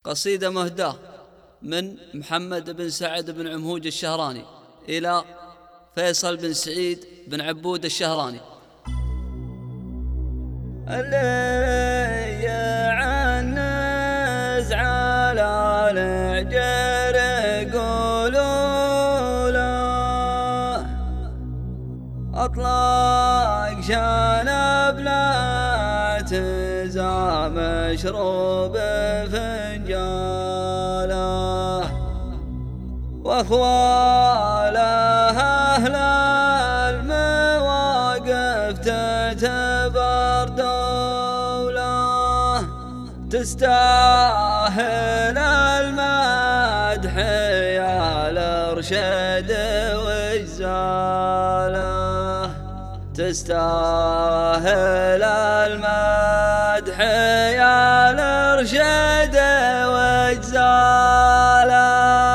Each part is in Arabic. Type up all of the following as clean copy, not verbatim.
قصيدة مهداة من محمد بن سعد بن عمهوج الشهراني إلى فيصل بن سعيد بن عبود الشهراني. اللي يعنز على العجر يقولوا له أطلق شنب لا تزع مشروب فنجاله واخواله أهل المواقف تعتبر دولة تستاهل المدح يا الارشد والزاله، تستاهل المدح يا الارشد والزاله.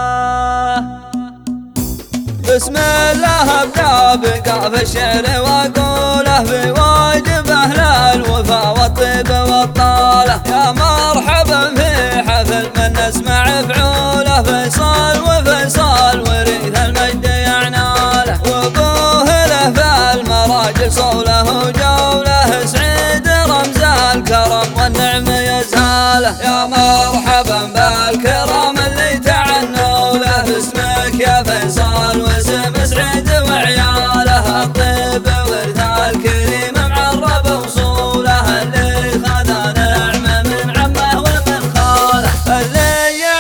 بسم الله ابدا بقاف الشعر واقوله بواجب اهل الوفا والطيب والطاله. يا مرحبا في حفل من نسمع فعوله، فيصل وفيصل وريث المجد يعناله، وابوه له في المراجل صوله وجوله، سعيد رمز الكرم والنعم يزهاله. يا مرحبا بالكرام اللي تعنوا له باسمك يا فيصل واسم سعيد وعياله، الطيب ورث الكريم معرب وصوله، اللي خذ نعمه من عمه ومن خاله. اللي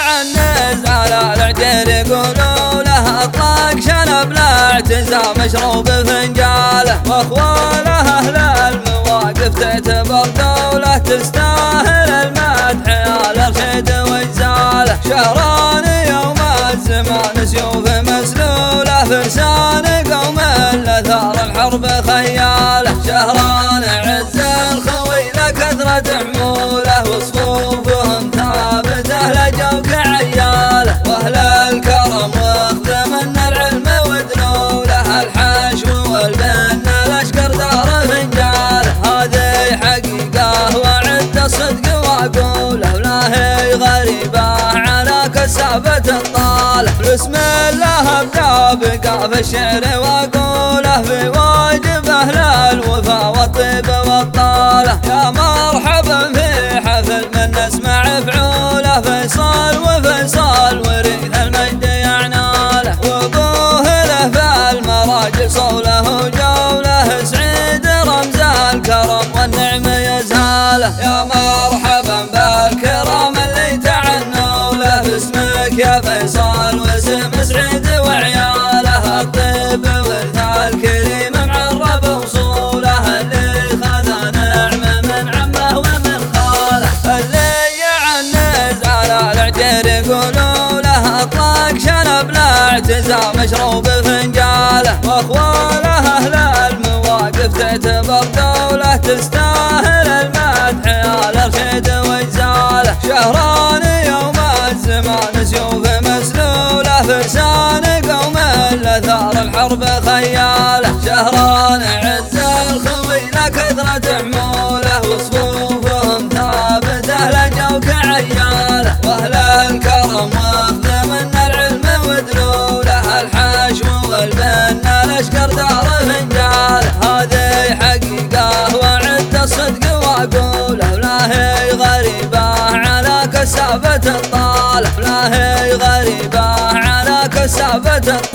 يعنز على العجر يقولوا له اطلق شنب لا اعتزى مشروب فنجاله، واخواله اهل المواقف تعتبر دوله تستاهل المدح يا الارشد والزاله. شهران يوم الزمان سيوف مسلوله، فرسان قوم الاثار الحرب خياله. شهران عز الخوي لكثرة حموله، وصفوفهم ثابته لجوك عياله، واهل الكرم واخذ من العلم ودنوله، الحشو والبن الاشقر دار فنجاله. هذه حقيقه وعد الصدق واقوله، ولا هي غريبه على كسابة الطالة. بسم الله ابدا بقاف الشعر واقوله بواجب اهل الوفا والطيب والطاله. يا مرحبا في حفل من نسمع فعوله، فيصل وفيصل وريث المجد يعناله، وابوه له في المراجل صوله وجوله، سعيد رمز الكرم والنعم يزهاله. يا مرحبا بالكرام اللي تعنوا له باسمك يا فيصل واسم سعيد وعياله، الطيب ورث الكريم معرب وصوله، اللي خذ نعمه من عمه ومن خاله. اللي يعنز على العجر يقولوا له اطلق شنب لا اعتزى مشروب فنجاله، واخواله اهل المواقف تعتبر دوله تستاهل المدح يا الارشد والزاله. شهران يوم الزمان سيوف مسلوله، فرسان قوم الاثار الحرب خياله. شهران عز الخوي لكثرة حموله، وصفوفهم ثابته لجوك عياله، واهل الكرم واخذ من العلم ودنوله، الحشو والبن الاشقر دار فنجاله. هذه حقيقه وعد الصدق واقوله، ولا هي غريبه على كسابة الطالة، ولا هي غريبه على كسابة الطالة.